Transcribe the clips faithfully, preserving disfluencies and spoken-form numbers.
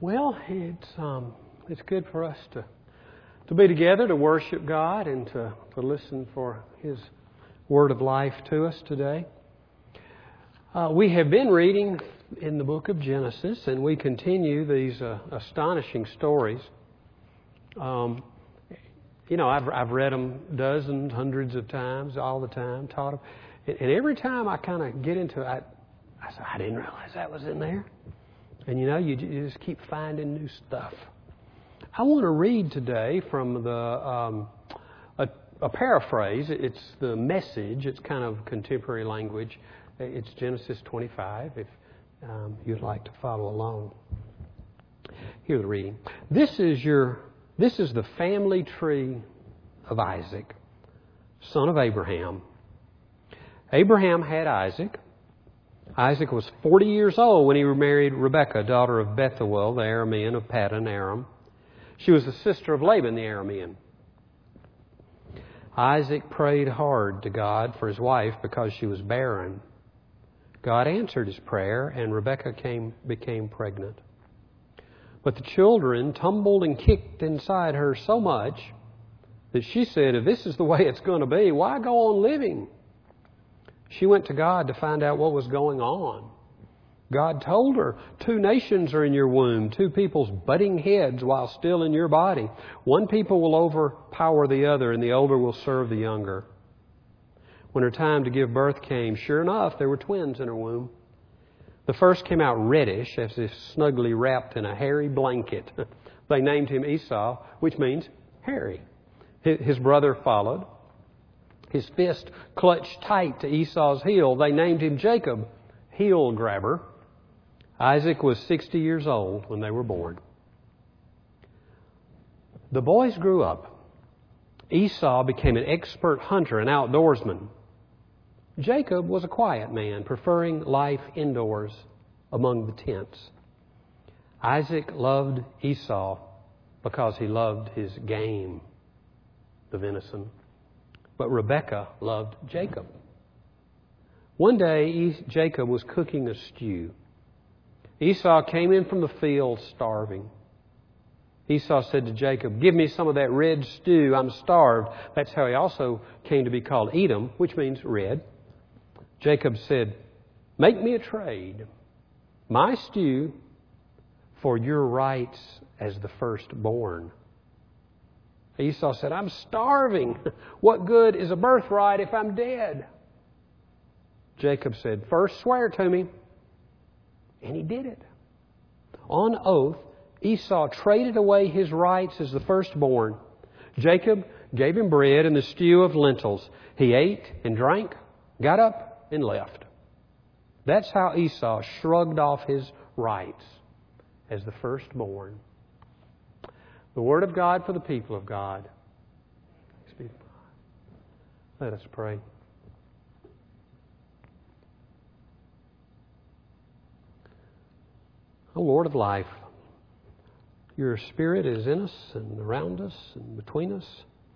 Well, it's um, it's good for us to to be together to worship God and to, to listen for His word of life to us today. Uh, we have been reading in the book of Genesis, and we continue these uh, astonishing stories. Um, you know, I've I've read them dozens, hundreds of times, all the time, taught them, and, and every time I kind of get into it, I, I say, I didn't realize that was in there. And you know, you, you just keep finding new stuff. I want to read today from the um, a, a paraphrase. It's the Message. It's kind of contemporary language. It's Genesis twenty-five, if um, you'd like to follow along. Hear the reading. This is your. This is the family tree of Isaac, son of Abraham. Abraham had Isaac. Isaac was forty years old when he married Rebekah, daughter of Bethuel, the Aramean of Paddan Aram. She was the sister of Laban, the Aramean. Isaac prayed hard to God for his wife because she was barren. God answered his prayer, and Rebekah came, became pregnant. But the children tumbled and kicked inside her so much that she said, if this is the way it's going to be, why go on living? She went to God to find out what was going on. God told her, two nations are in your womb, two people's butting heads while still in your body. One people will overpower the other, and the older will serve the younger. When her time to give birth came, sure enough, there were twins in her womb. The first came out reddish, as if snugly wrapped in a hairy blanket. They named him Esau, which means hairy. His brother followed. His fist clutched tight to Esau's heel. They named him Jacob, heel grabber. Isaac was sixty years old when they were born. The boys grew up. Esau became an expert hunter and outdoorsman. Jacob was a quiet man, preferring life indoors among the tents. Isaac loved Esau because he loved his game, the venison. But Rebekah loved Jacob. One day, Jacob was cooking a stew. Esau came in from the field starving. Esau said to Jacob, give me some of that red stew. I'm starved. That's how he also came to be called Edom, which means red. Jacob said, make me a trade. My stew for your rights as the firstborn. Esau said, I'm starving. What good is a birthright if I'm dead? Jacob said, first swear to me. And he did it. On oath, Esau traded away his rights as the firstborn. Jacob gave him bread and the stew of lentils. He ate and drank, got up and left. That's how Esau shrugged off his rights as the firstborn. The Word of God for the people of God. Let us pray. O Lord of life, your Spirit is in us and around us and between us.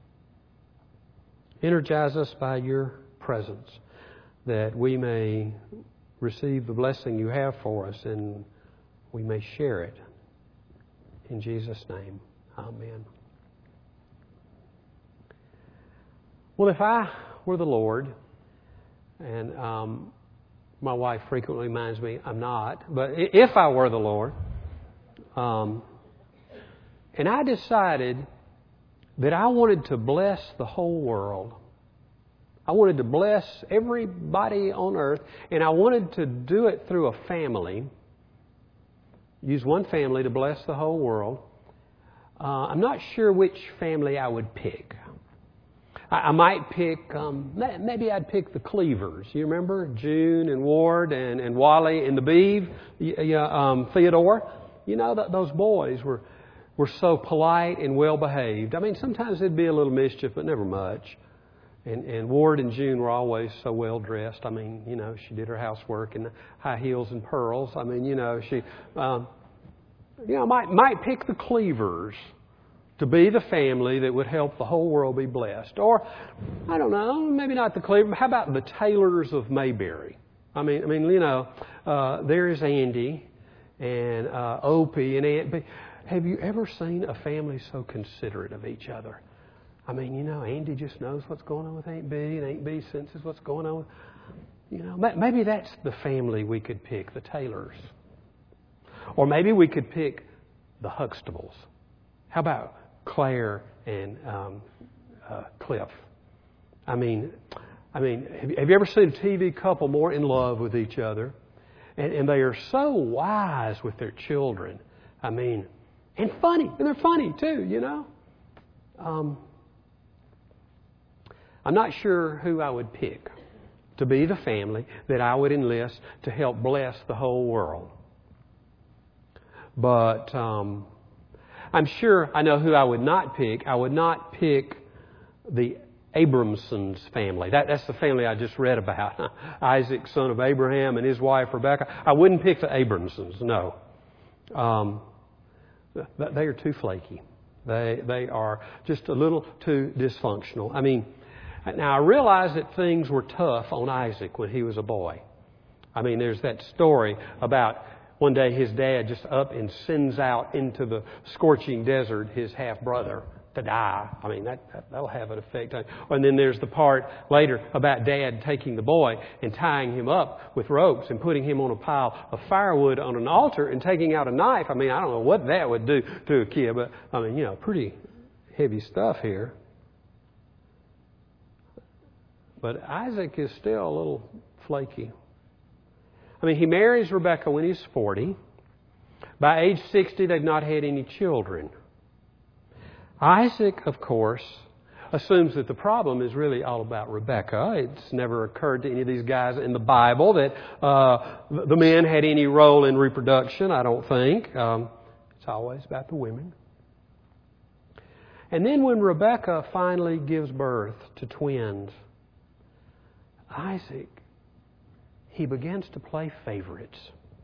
Energize us by your presence that we may receive the blessing you have for us and we may share it. In Jesus' name. Amen. Well, if I were the Lord, and um, my wife frequently reminds me I'm not, but if I were the Lord, um, and I decided that I wanted to bless the whole world, I wanted to bless everybody on earth, and I wanted to do it through a family, use one family to bless the whole world, Uh, I'm not sure which family I would pick. I, I might pick, um, maybe I'd pick the Cleavers. You remember June and Ward and, and Wally and the Beeve, yeah, um, Theodore? You know, that those boys were were so polite and well behaved. I mean, sometimes there'd be a little mischief, but never much. And, and Ward and June were always so well dressed. I mean, you know, she did her housework in high heels and pearls. I mean, you know, she. Um, You know, might might pick the Cleavers to be the family that would help the whole world be blessed. Or, I don't know, maybe not the Cleavers. How about the Taylors of Mayberry? I mean, I mean, you know, uh, there is Andy, and uh, Opie and Aunt Bee. Have you ever seen a family so considerate of each other? I mean, you know, Andy just knows what's going on with Aunt Bee, and Aunt Bee senses what's going on with, you know, maybe that's the family we could pick, the Taylors. Or maybe we could pick the Huxtables. How about Claire and um, uh, Cliff? I mean, I mean, have you ever seen a T V couple more in love with each other? And, and they are so wise with their children. I mean, and funny. And they're funny too, you know. Um, I'm not sure who I would pick to be the family that I would enlist to help bless the whole world. But um, I'm sure I know who I would not pick. I would not pick the Abramsons family. That, that's the family I just read about. Isaac, son of Abraham, and his wife Rebekah. I wouldn't pick the Abramsons, no. Um, they are too flaky. They, they are just a little too dysfunctional. I mean, now I realize that things were tough on Isaac when he was a boy. I mean, there's that story about one day his dad just up and sends out into the scorching desert his half-brother to die. I mean, that, that, that'll have an effect on him. And then there's the part later about Dad taking the boy and tying him up with ropes and putting him on a pile of firewood on an altar and taking out a knife. I mean, I don't know what that would do to a kid, but I mean, you know, pretty heavy stuff here. But Isaac is still a little flaky. I mean, he marries Rebekah when he's forty. By age sixty, they've not had any children. Isaac, of course, assumes that the problem is really all about Rebekah. It's never occurred to any of these guys in the Bible that uh, the men had any role in reproduction, I don't think. Um, it's always about the women. And then when Rebekah finally gives birth to twins, Isaac, he begins to play favorites.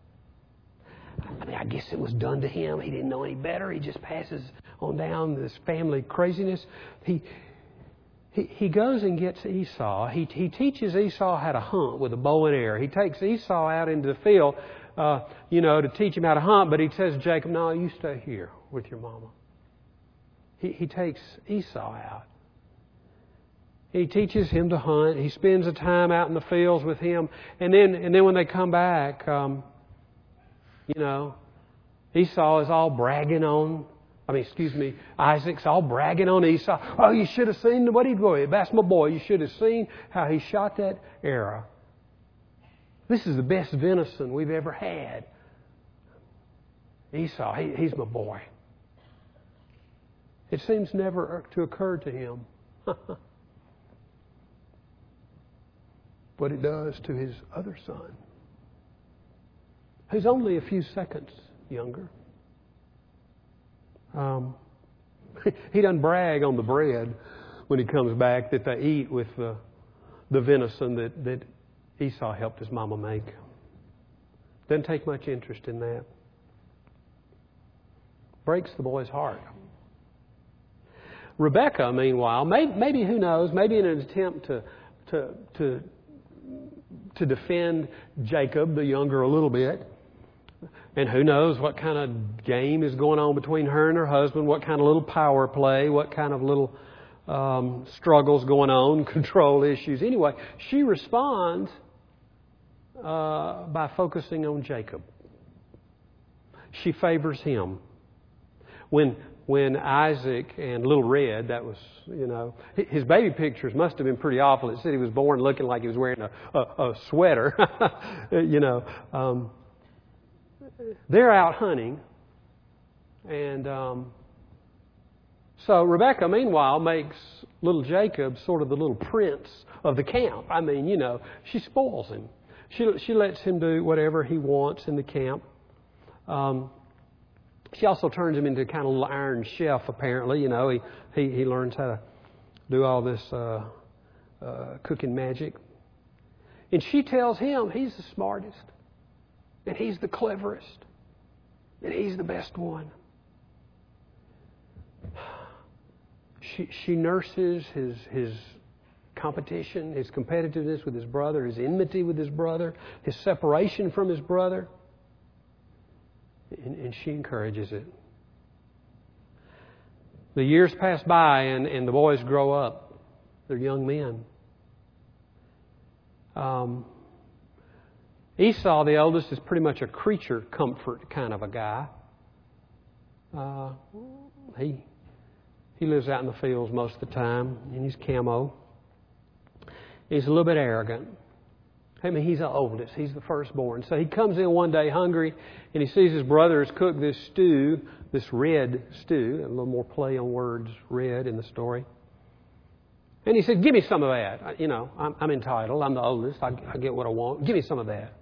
I mean, I guess it was done to him. He didn't know any better. He just passes on down this family craziness. He he, he goes and gets Esau. He, he teaches Esau how to hunt with a bow and arrow. He takes Esau out into the field, uh, you know, to teach him how to hunt. But he says to Jacob, no, you stay here with your mama. He, he takes Esau out. He teaches him to hunt. He spends the time out in the fields with him. And then and then when they come back, um, you know, Esau is all bragging on, I mean, excuse me, Isaac's all bragging on Esau. Oh, you should have seen what he did. That's my boy. You should have seen how he shot that arrow. This is the best venison we've ever had. Esau, he, he's my boy. It seems never to occur to him what it does to his other son, who's only a few seconds younger. Um, he doesn't brag on the bread when he comes back that they eat with the, the venison that, that Esau helped his mama make. Doesn't take much interest in that. Breaks the boy's heart. Rebekah, meanwhile, maybe, maybe who knows, maybe in an attempt to to to to defend Jacob, the younger, a little bit. And who knows what kind of game is going on between her and her husband, what kind of little power play, what kind of little um, struggles going on, control issues. Anyway, she responds uh, by focusing on Jacob. She favors him. When when Isaac and Little Red, that was, you know, his baby pictures must have been pretty awful. It said he was born looking like he was wearing a, a, a sweater, you know. Um, they're out hunting. And um, so Rebekah, meanwhile, makes little Jacob sort of the little prince of the camp. I mean, you know, she spoils him. She, she lets him do whatever he wants in the camp. Um, She also turns him into kind of a little iron chef, apparently. You know, he, he, he learns how to do all this uh, uh, cooking magic. And she tells him he's the smartest, and he's the cleverest, and he's the best one. She, she nurses his, his competition, his competitiveness with his brother, his enmity with his brother, his separation from his brother. And, and she encourages it. The years pass by and, and the boys grow up. They're young men. Um, Esau, the oldest, is pretty much a creature comfort kind of a guy. Uh, he he lives out in the fields most of the time, and he's camo. He's a little bit arrogant. I mean, he's the oldest. He's the firstborn. So he comes in one day hungry, and he sees his brothers cook this stew, this red stew. A little more play on words, red, in the story. And he said, give me some of that. You know, I'm, I'm entitled. I'm the oldest. I, I get what I want. Give me some of that.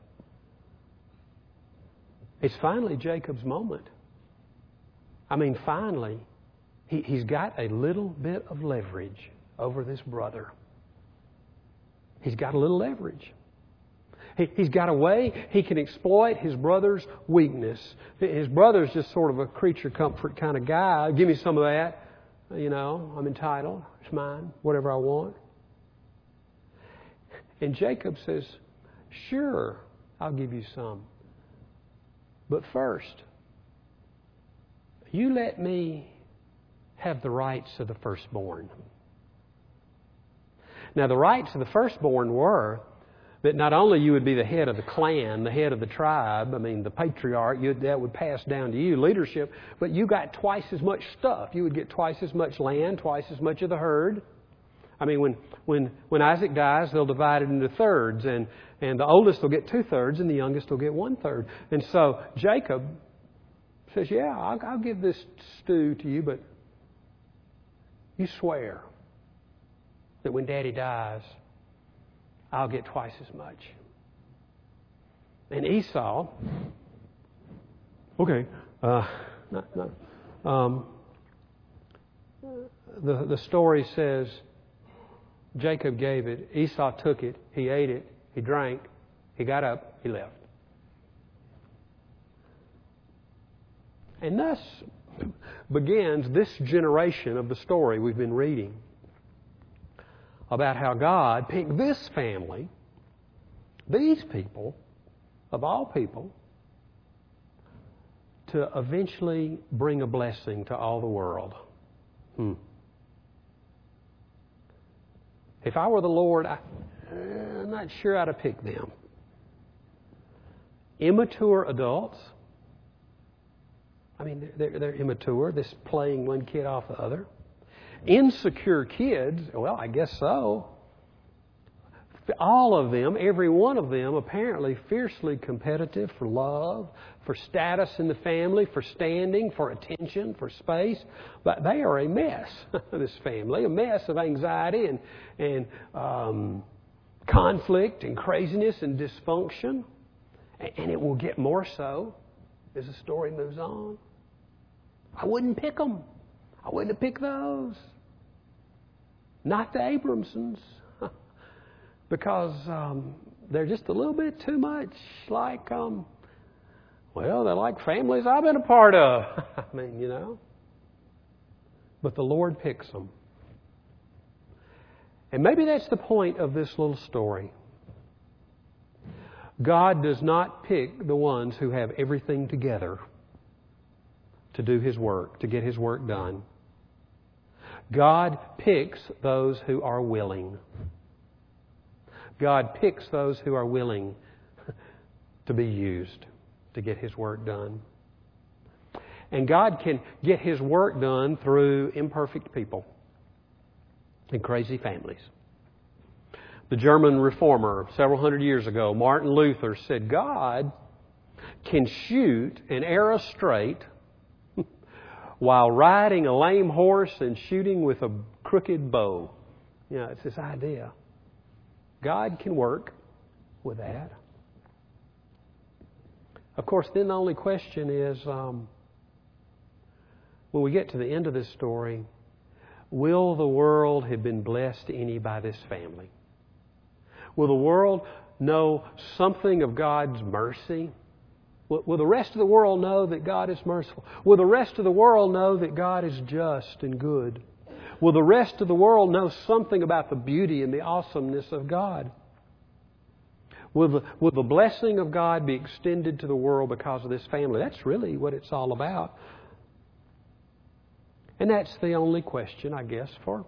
It's finally Jacob's moment. I mean, finally, he, he's got a little bit of leverage over this brother. He's got a little leverage. He, he's got a way he can exploit his brother's weakness. His brother's just sort of a creature comfort kind of guy. Give me some of that. You know, I'm entitled. It's mine. Whatever I want. And Jacob says, sure, I'll give you some. But first, you let me have the rights of the firstborn. Now, the rights of the firstborn were that not only you would be the head of the clan, the head of the tribe, I mean, the patriarch, you, that would pass down to you, leadership, but you got twice as much stuff. You would get twice as much land, twice as much of the herd. I mean, when when when Isaac dies, they'll divide it into thirds, and, and the oldest will get two-thirds, and the youngest will get one-third. And so Jacob says, yeah, I'll, I'll give this stew to you, but you swear that when Daddy dies, I'll get twice as much. And Esau, okay, uh, no, no, um, the the story says Jacob gave it. Esau took it. He ate it. He drank. He got up. He left. And thus begins this generation of the story we've been reading about how God picked this family, these people, of all people, to eventually bring a blessing to all the world. Hmm. If I were the Lord, I, I'm not sure how to pick them. Immature adults. I mean, they're, they're immature, this playing one kid off the other. Insecure kids, well, I guess so. All of them, every one of them, apparently fiercely competitive for love, for status in the family, for standing, for attention, for space. But they are a mess, this family, a mess of anxiety and, and um, conflict and craziness and dysfunction. And it will get more so as the story moves on. I wouldn't pick them. I wouldn't have picked those. Not the Abramsons. Because um, they're just a little bit too much like, um, well, they're like families I've been a part of. I mean, you know. But the Lord picks them. And maybe that's the point of this little story. God does not pick the ones who have everything together to do His work, to get His work done. God picks those who are willing. God picks those who are willing to be used to get His work done. And God can get His work done through imperfect people and crazy families. The German reformer several hundred years ago, Martin Luther, said God can shoot an arrow straight while riding a lame horse and shooting with a crooked bow. You know, it's this idea. God can work with that. Of course, then the only question is, um, when we get to the end of this story, will the world have been blessed any by this family? Will the world know something of God's mercy? Will, will the rest of the world know that God is merciful? Will the rest of the world know that God is just and good? Will the rest of the world know something about the beauty and the awesomeness of God? Will the, will the blessing of God be extended to the world because of this family? That's really what it's all about. And that's the only question, I guess, for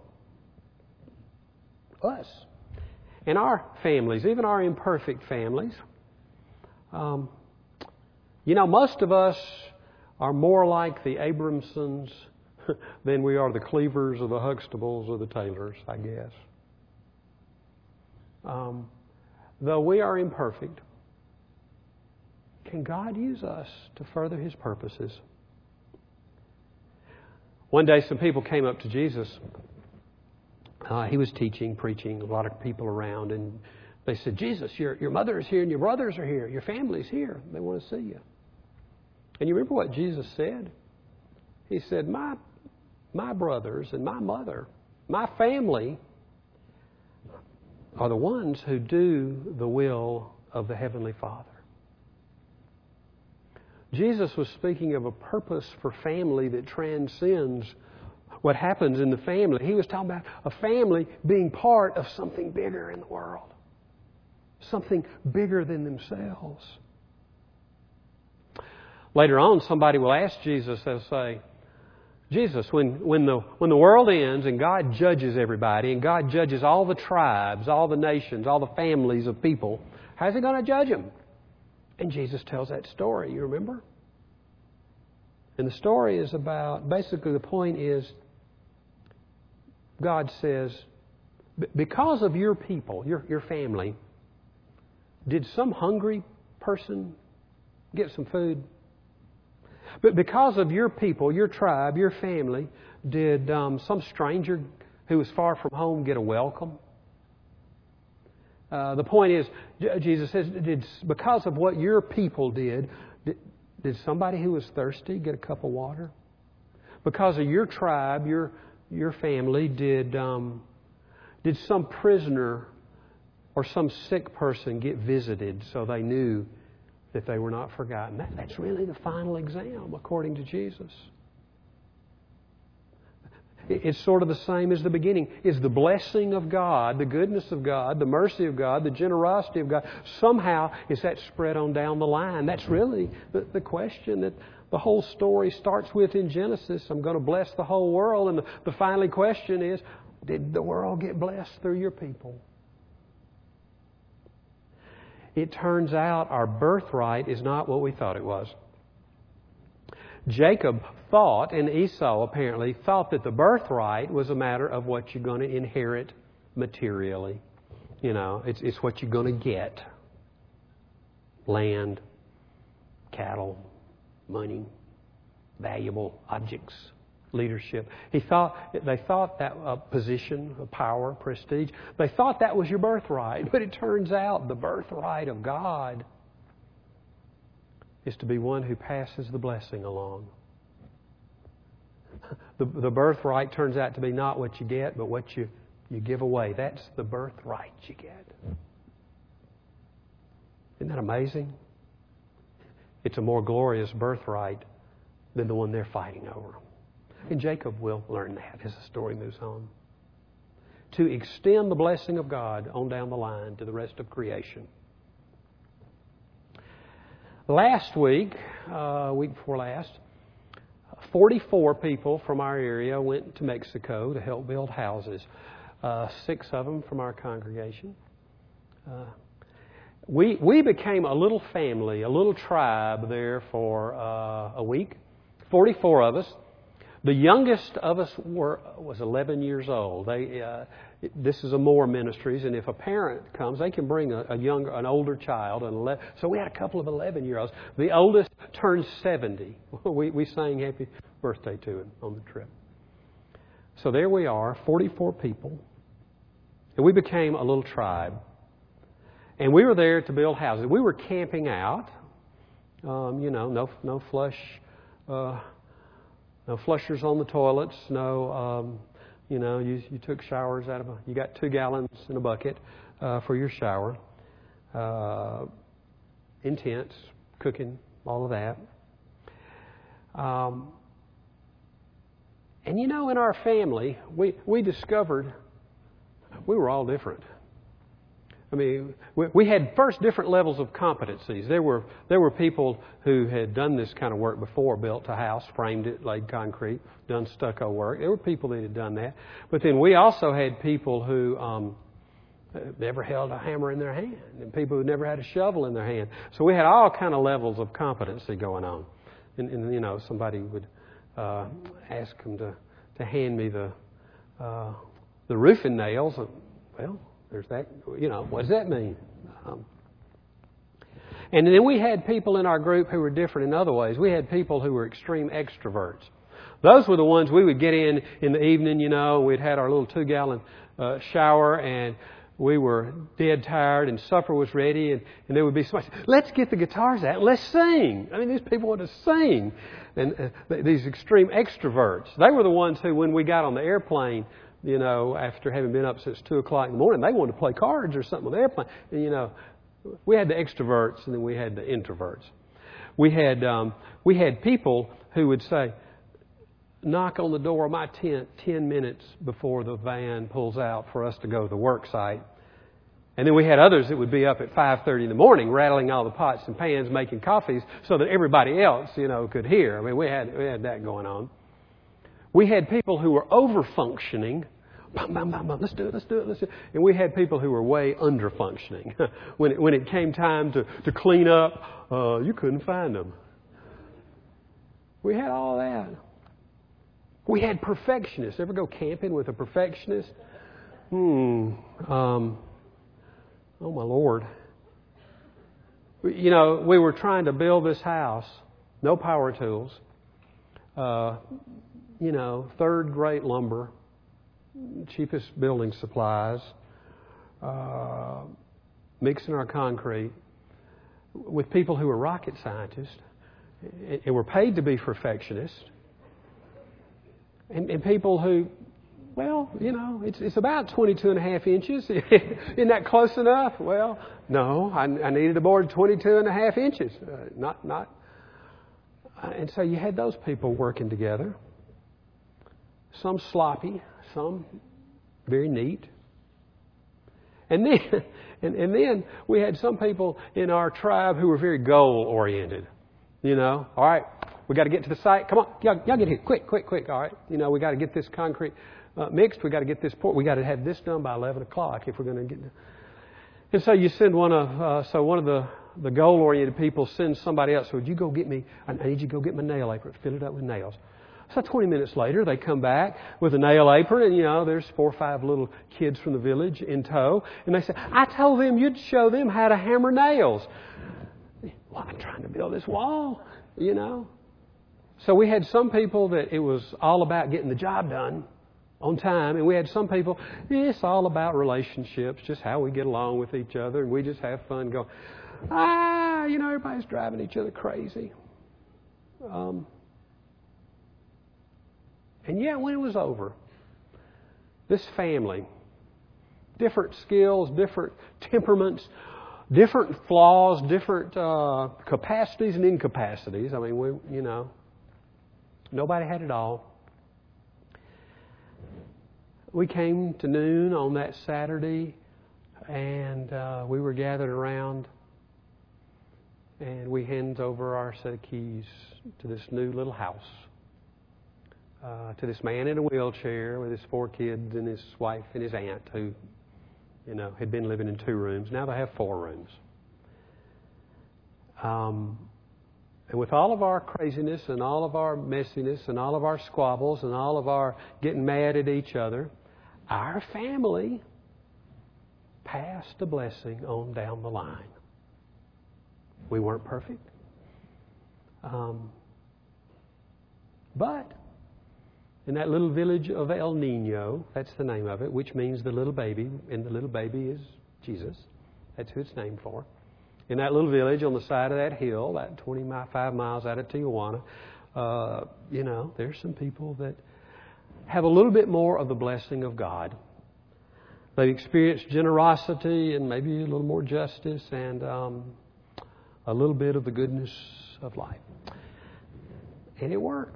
us. And our families, even our imperfect families. Um, you know, most of us are more like the Abramsons than we are the Cleavers or the Huxtables or the Taylors, I guess. Um, though we are imperfect, can God use us to further His purposes? One day some people came up to Jesus. Uh, he was teaching, preaching, a lot of people around, and they said, Jesus, your, your mother is here and your brothers are here. Your family's here. They want to see you. And you remember what Jesus said? He said, my, my brothers and my mother, my family are the ones who do the will of the Heavenly Father. Jesus was speaking of a purpose for family that transcends what happens in the family. He was talking about a family being part of something bigger in the world. Something bigger than themselves. Later on, somebody will ask Jesus, they'll say, Jesus, when, when, the, when the world ends and God judges everybody and God judges all the tribes, all the nations, all the families of people, how's He going to judge them? And Jesus tells that story, you remember? And the story is about, basically the point is, God says, because of your people, your, your family, did some hungry person get some food? But because of your people, your tribe, your family, did um, some stranger who was far from home get a welcome? Uh, the point is, Jesus says, did, because of what your people did, did, did somebody who was thirsty get a cup of water? Because of your tribe, your your family, did um, did some prisoner or some sick person get visited so they knew that they were not forgotten? That, that's really the final exam, according to Jesus. It's sort of the same as the beginning. Is the blessing of God, the goodness of God, the mercy of God, the generosity of God, somehow is that spread on down the line? That's really the, the question that the whole story starts with in Genesis. I'm going to bless the whole world. And the, the final question is, did the world get blessed through your people? It turns out our birthright is not what we thought it was. Jacob thought, and Esau apparently thought, that the birthright was a matter of what you're going to inherit materially. You know, it's, it's what you're going to get. Land, cattle, money, valuable objects, leadership. He thought they thought that uh, position, power, prestige, they thought that was your birthright. But it turns out the birthright of God is to be one who passes the blessing along. The, the birthright turns out to be not what you get, but what you, you give away. That's the birthright you get. Isn't that amazing? It's a more glorious birthright than the one they're fighting over. And Jacob will learn that as the story moves on. To extend the blessing of God on down the line to the rest of creation. Last week, uh, week before last, forty-four people from our area went to Mexico to help build houses. Uh, six of them from our congregation. Uh, we we became a little family, a little tribe there for uh, a week. forty-four of us. The youngest of us were was eleven years old. They uh, this is a Moore Ministries, and if a parent comes, they can bring a, a younger, an older child. And ele- so we had a couple of eleven-year-olds. The oldest turned seventy. We we sang happy birthday to him on the trip. So there we are, forty-four people, and we became a little tribe. And we were there to build houses. We were camping out. Um, you know, no no flush. Uh, No flushers on the toilets. No, um, you know, you, you took showers out of a, you got two gallons in a bucket uh, for your shower. Uh, in tents, cooking, all of that. Um, and you know, in our family, we, we discovered we were all different. I mean, we, we had first different levels of competencies. There were there were people who had done this kind of work before, built a house, framed it, laid concrete, done stucco work. There were people that had done that. But then we also had people who um, never held a hammer in their hand, and people who never had a shovel in their hand. So we had all kind of levels of competency going on. And, and you know, somebody would uh, ask them to, to hand me the uh, the roofing nails. And, well, there's that. You know, what does that mean? Um, and then we had people in our group who were different in other ways. We had people who were extreme extroverts. Those were the ones we would get in in the evening. You know, we'd had our little two-gallon uh, shower, and we were dead tired, and supper was ready, and, and there would be somebody, let's get the guitars out, let's sing. I mean, these people want to sing. And uh, these extreme extroverts, they were the ones who, when we got on the airplane, you know, after having been up since two o'clock in the morning, they wanted to play cards or something on the airplane. And, you know, we had the extroverts, and then we had the introverts. We had um, we had people who would say, knock on the door of my tent ten minutes before the van pulls out for us to go to the work site. And then we had others that would be up at five thirty in the morning rattling all the pots and pans, making coffees so that everybody else, you know, could hear. I mean, we had we had that going on. We had people who were over-functioning. Bum, bum, bum, bum. Let's do it, let's do it, let's do it. And we had people who were way under-functioning. when, it, when it came time to, to clean up, uh, you couldn't find them. We had all that. We had perfectionists. Ever go camping with a perfectionist? Hmm. Um, oh, my Lord. You know, we were trying to build this house. No power tools. Uh, you know, third-rate lumber. Cheapest building supplies. Uh, mixing our concrete. With people who were rocket scientists. And were paid to be perfectionists. And, and people who, well, you know, it's it's about twenty-two and a half inches. Isn't that close enough? Well, no, I, I needed a board twenty-two and a half inches. Uh, not, not. Uh, and so you had those people working together. Some sloppy, some very neat. And then, and, and then we had some people in our tribe who were very goal-oriented. You know, all right. We got to get to the site. Come on, y'all, y'all get here. Quick, quick, quick. All right. You know, we got to get this concrete uh, mixed. We got to get this poured. We got to have this done by eleven o'clock if we're going to get. And so you send one of uh, so one of the the goal-oriented people sends somebody else. So would you go get me? I need you to go get my nail apron. Fill it up with nails. So twenty minutes later, they come back with a nail apron, and you know, there's four or five little kids from the village in tow, and they say, "I told them you'd show them how to hammer nails." Well, I'm trying to build this wall, you know. So we had some people that it was all about getting the job done on time. And we had some people, it's all about relationships, just how we get along with each other. And we just have fun going, ah, you know, everybody's driving each other crazy. Um, and yet when it was over, this family, different skills, different temperaments, different flaws, different uh, capacities and incapacities. I mean, we, you know, nobody had it all. We came to noon on that Saturday, and uh, we were gathered around, and we handed over our set of keys to this new little house, uh, to this man in a wheelchair with his four kids and his wife and his aunt who, you know, had been living in two rooms. Now they have four rooms. Um, and with all of our craziness and all of our messiness and all of our squabbles and all of our getting mad at each other, our family passed a blessing on down the line. We weren't perfect. Um, but in that little village of El Nino, that's the name of it, which means the little baby, and the little baby is Jesus. That's who it's named for. In that little village on the side of that hill, about twenty-five miles out of Tijuana, uh, you know, there's some people that have a little bit more of the blessing of God. They've experienced generosity and maybe a little more justice and um, a little bit of the goodness of life. And it worked.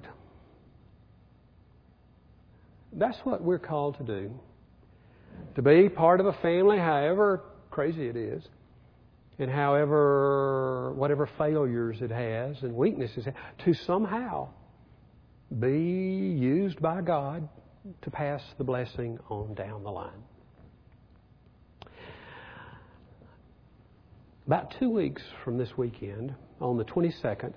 That's what we're called to do. To be part of a family, however crazy it is, and however, whatever failures it has and weaknesses, to somehow be used by God to pass the blessing on down the line. About two weeks from this weekend, on the twenty-second,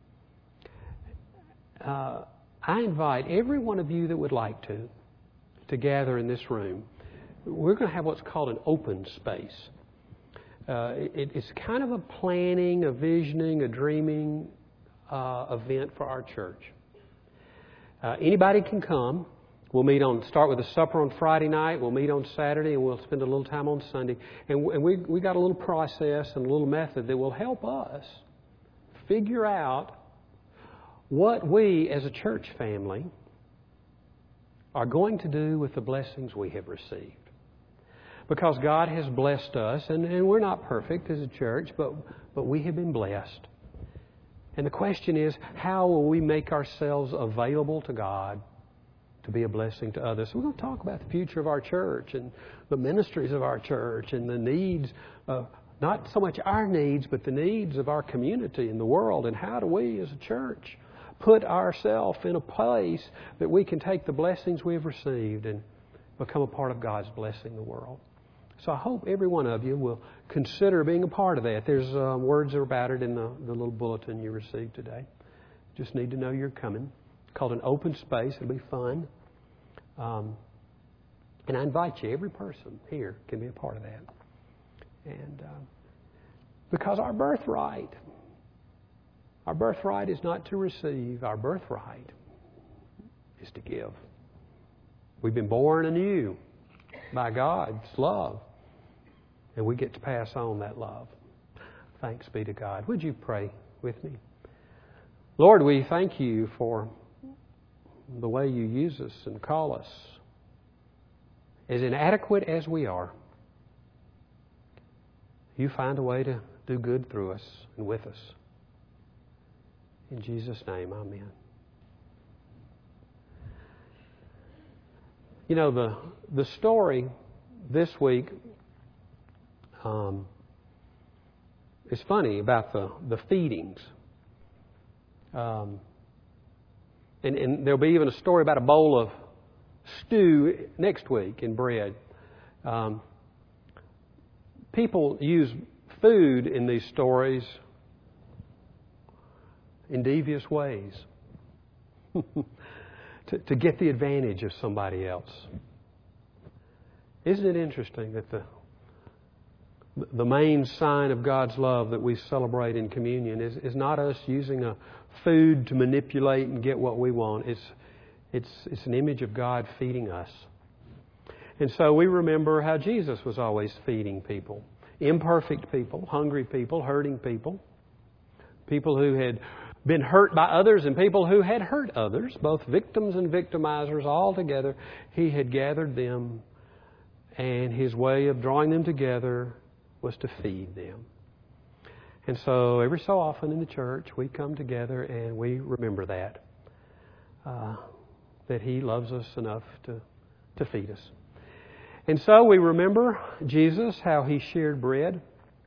uh, I invite every one of you that would like to, to gather in this room. We're going to have what's called an open space. Uh, it, it's kind of a planning, a visioning, a dreaming uh, event for our church. Uh, anybody can come. We'll meet on, start with a supper on Friday night. We'll meet on Saturday, and we'll spend a little time on Sunday. And, and we we got a little process and a little method that will help us figure out what we as a church family are going to do with the blessings we have received. Because God has blessed us, and, and we're not perfect as a church, but, but we have been blessed. And the question is, how will we make ourselves available to God to be a blessing to others? So we're going to talk about the future of our church and the ministries of our church and the needs, of, not so much our needs, but the needs of our community and the world. And how do we as a church put ourselves in a place that we can take the blessings we've received and become a part of God's blessing the world? So I hope every one of you will consider being a part of that. There's uh, words about it in the, the little bulletin you received today. Just need to know you're coming. It's called an open space. It'll be fun. Um, and I invite you, every person here can be a part of that. And uh, because our birthright, our birthright is not to receive. Our birthright is to give. We've been born anew by God's love, and we get to pass on that love. Thanks be to God. Would you pray with me? Lord, we thank you for the way you use us and call us. As inadequate as we are, you find a way to do good through us and with us. In Jesus' name, amen. You know, the the story this week um, is funny about the, the feedings. Um, and, and there'll be even a story about a bowl of stew next week in bread. Um, people use food in these stories in devious ways. To, to get the advantage of somebody else. Isn't it interesting that the the main sign of God's love that we celebrate in communion is, is not us using a food to manipulate and get what we want. It's it's it's an image of God feeding us. And so we remember how Jesus was always feeding people. Imperfect people, hungry people, hurting people. People who had been hurt by others and people who had hurt others, both victims and victimizers, all together. He had gathered them, and His way of drawing them together was to feed them. And so every so often in the church, we come together and we remember that, uh, that He loves us enough to, to feed us. And so we remember Jesus, how He shared bread.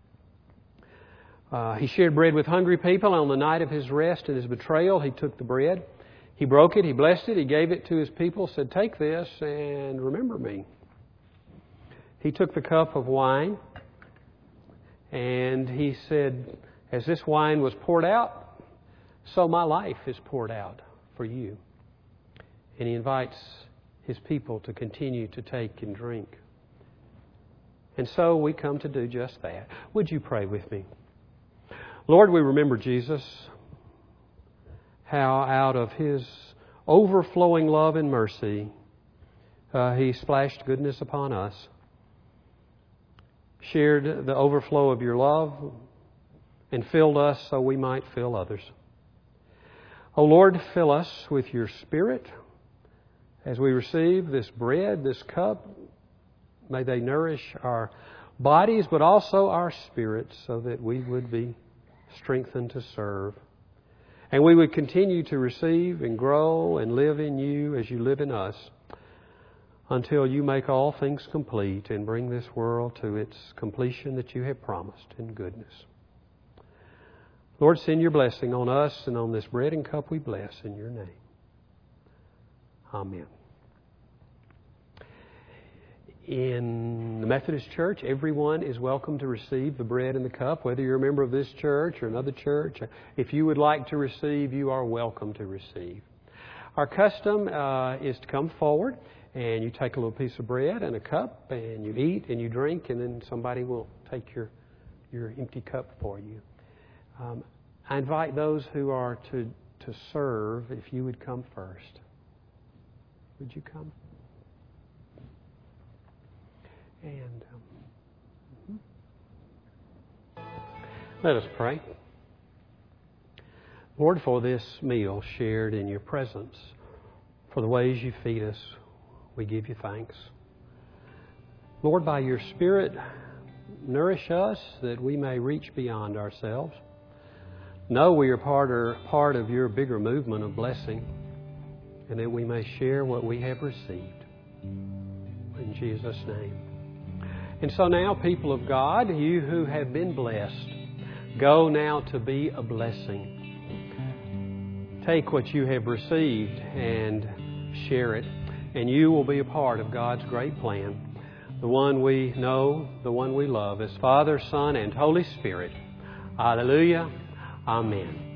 Uh, he shared bread with hungry people. On the night of His arrest and His betrayal, He took the bread. He broke it. He blessed it. He gave it to His people, said, "Take this and remember me." He took the cup of wine and He said, "As this wine was poured out, so my life is poured out for you." And He invites His people to continue to take and drink. And so we come to do just that. Would you pray with me? Lord, we remember Jesus, how out of His overflowing love and mercy, uh, He splashed goodness upon us, shared the overflow of your love, and filled us so we might fill others. Oh Lord, fill us with your Spirit as we receive this bread, this cup. May they nourish our bodies, but also our spirits, so that we would be strengthened to serve. And we would continue to receive and grow and live in you as you live in us. until you make all things complete and bring this world to its completion that you have promised in goodness. Lord, send your blessing on us and on this bread and cup we bless in your name. Amen. In the Methodist Church, everyone is welcome to receive the bread and the cup, whether you're a member of this church or another church. If you would like to receive, you are welcome to receive. Our custom uh, is to come forward and you take a little piece of bread and a cup and you eat and you drink, and then somebody will take your, your empty cup for you. Um, I invite those who are to, to serve, if you would come first. Would you come? And um, let us pray. Lord, for this meal shared in your presence, for the ways you feed us, we give you thanks. Lord, by your Spirit, nourish us that we may reach beyond ourselves. Know we are part, or part of your bigger movement of blessing, and that we may share what we have received. In Jesus' name. And so now, people of God, you who have been blessed, go now to be a blessing. Take what you have received and share it, and you will be a part of God's great plan, the one we know, the one we love, as Father, Son, and Holy Spirit. Hallelujah. Amen.